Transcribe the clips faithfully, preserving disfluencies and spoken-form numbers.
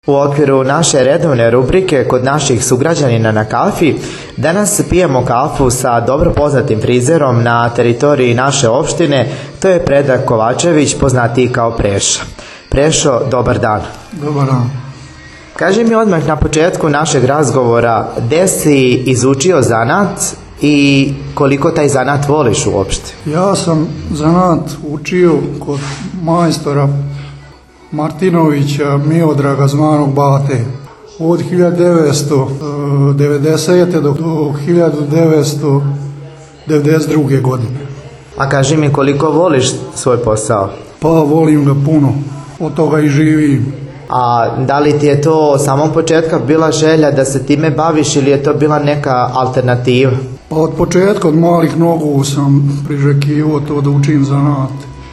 U okviru naše redovne rubrike kod naših sugrađanina na kafi, danas pijemo kafu sa dobro poznatim frizerom na teritoriji naše opštine, to je Predrag Kovačević, poznatiji kao Preša. Prešo, dobar dan. Dobar dan. Kaži mi odmah na početku našeg razgovora, gde si izučio zanat i koliko taj zanat voliš uopšte? Ja sam zanat učio kod majstora Martinovića Miodraga zvanog Bate od hiljadu devetsto devedesete do hiljadu devetsto devedeset druge godine. A kaži mi koliko voliš svoj posao? Pa volim ga puno, od toga i živim. A da li ti je to od samog početka bila želja da se time baviš ili je to bila neka alternativa? Pa od početka, od malih nogu sam priželjkivao to da učim zanat,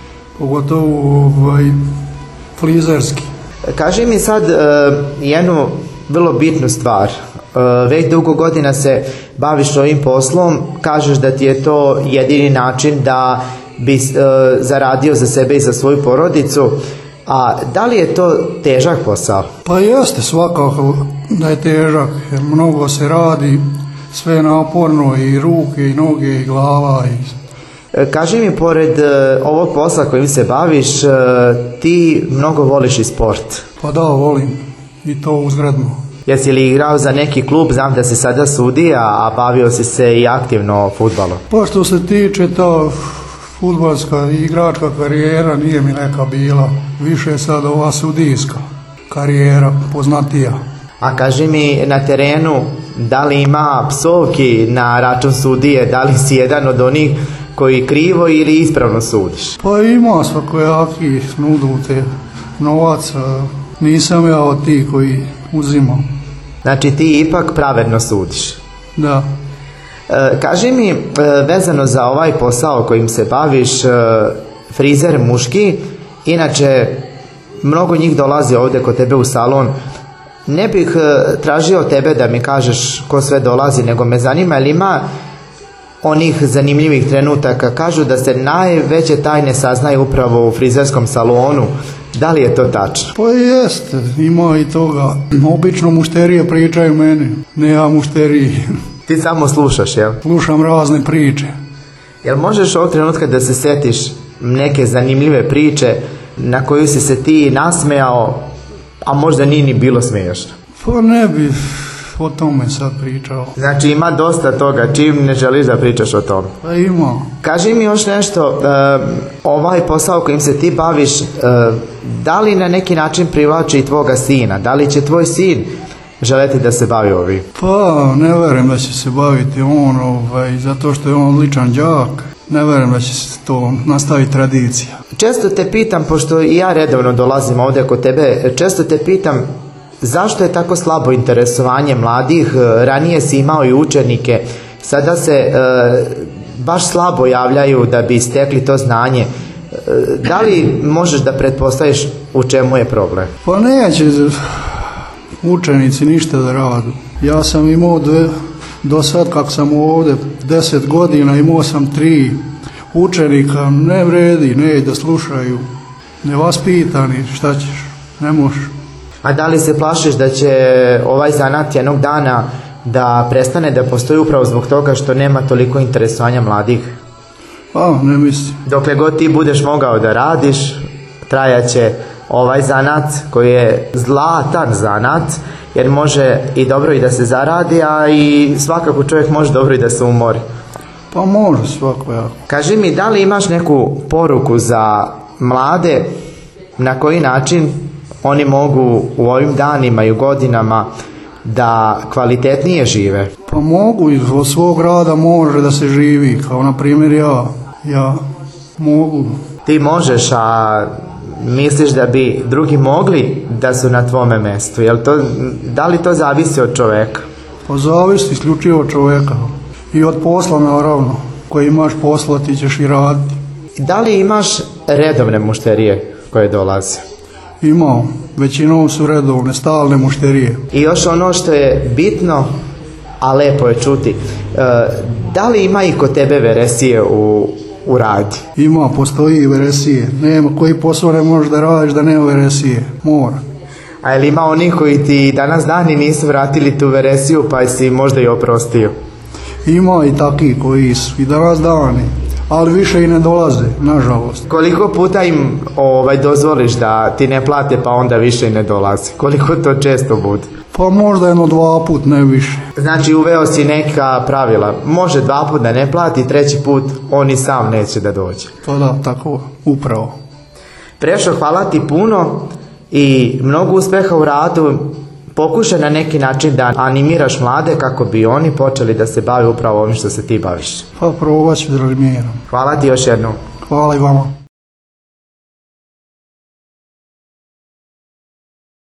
pogotovo ovaj, frizerski. Kaži mi sad uh, jednu vrlo bitnu stvar. Uh, već dugo godina se baviš ovim poslom, kažeš da ti je to jedini način da bi uh, zaradio za sebe i za svoju porodicu. A da li je to težak posao? Pa jeste, svakako da je težak, jer mnogo se radi, sve je naporno, i ruke, i noge, i glava. I... Kaži mi, pored ovog posla kojim se baviš, ti mnogo voliš i sport. Pa da, volim, i to uzgredno. Jesi li igrao za neki klub? Znam da si sada sudija, a bavio si se i aktivno fudbalom. Pa što se tiče ta fudbalska i igračka karijera nije mi neka bila, više je sad ova sudijska karijera poznatija. A kaži mi, na terenu, da li ima psovki na račun sudije, da li si jedan od onih koji krivo ili ispravno sudiš? Pa ima svakojaki snudute novac, nisam ja od tih koji uzimam. Znači ti ipak pravedno sudiš? Da. E, kaži mi, e, vezano za ovaj posao kojim se baviš, e, frizer muški, inače mnogo njih dolazi ovdje kod tebe u salon, ne bih e, tražio tebe da mi kažeš ko sve dolazi, nego me zanima je li ima onih zanimljivih trenutaka. Kažu da se najveće tajne saznaju upravo u frizerskom salonu. Da li je to tačno? Pa jeste, ima i toga. Obično mušterije pričaju meni, ne ja mušteriji. Ti samo slušaš, jel? Slušam razne priče. Jel možeš ovog trenutka da se setiš neke zanimljive priče na koju si se ti nasmejao, a možda nije ni bilo smiješno? Pa ne bi o tome sad pričao. Znači ima dosta toga, čim ne želiš da pričaš o tome? Pa ima. Kaži mi još nešto, uh, ovaj posao kojim se ti baviš, uh, da li na neki način privlači i tvoga sina? Da li će tvoj sin želeti da se bavi ovim? Pa ne verujem da će se baviti on, ovaj, zato što je on odličan đak. Ne verujem da će se to nastaviti tradicija. Često te pitam, pošto i ja redovno dolazim ovdje kod tebe, često te pitam zašto je tako slabo interesovanje mladih? Ranije si imao i učenike, sada se e, baš slabo javljaju da bi stekli to znanje. E, da li možeš da pretpostaviš u čemu je problem? Pa neće učenici ništa da radu. Ja sam imao dve, do sad kako sam ovdje deset godina, imao sam tri učenika, ne vredi, ne da slušaju, nevaspitani, šta ćeš, ne možeš. A da li se plašiš da će ovaj zanat jednog dana da prestane da postoji upravo zbog toga što nema toliko interesovanja mladih? Pa, ne mislim. Dokle god ti budeš mogao da radiš, trajaće ovaj zanat koji je zlatan zanat, jer može i dobro i da se zaradi, a i svakako čovjek može dobro i da se umori. Pa može svako jako. Kaži mi, da li imaš neku poruku za mlade, na koji način oni mogu u ovim danima i u godinama da kvalitetnije žive? Pa mogu, od svog rada može da se živi, kao na primjer ja, ja mogu. Ti možeš, a misliš da bi drugi mogli da su na tvome mjestu? Jel to, da li to zavisi od čoveka? Pa zavisi isključivo od čoveka i od posla naravno, koji imaš posla ti ćeš i raditi. Da li imaš redovne mušterije koje dolaze? Imao, većinom su redovne, stalne mušterije. I još ono što je bitno, a lepo je čuti, da li ima i kod tebe veresije u, u radi? Ima, postoji veresije. Nema koji posao ne možeš da radiš da nema veresije. Mora. A je li ima onih koji ti danas dani nisu vratili tu veresiju pa si možda i oprostio? Ima i takvi koji su i danas dani, ali više i ne dolaze, nažalost. Koliko puta im ovaj, dozvoliš da ti ne plate pa onda više i ne dolaze? Koliko to često bude? Pa možda jedno dva put, ne više. Znači uveo si neka pravila. Može dva put da ne plati, treći put on i sam neće da dođe. To da, tako, upravo. Prešo, hvala ti puno i mnogo uspeha u radu. Pokušaj na neki način da animiraš mlade kako bi oni počeli da se bave upravo ovim što se ti baviš. Pa probat ću da razmijeram. Hvala ti još jednom. Hvala i vama.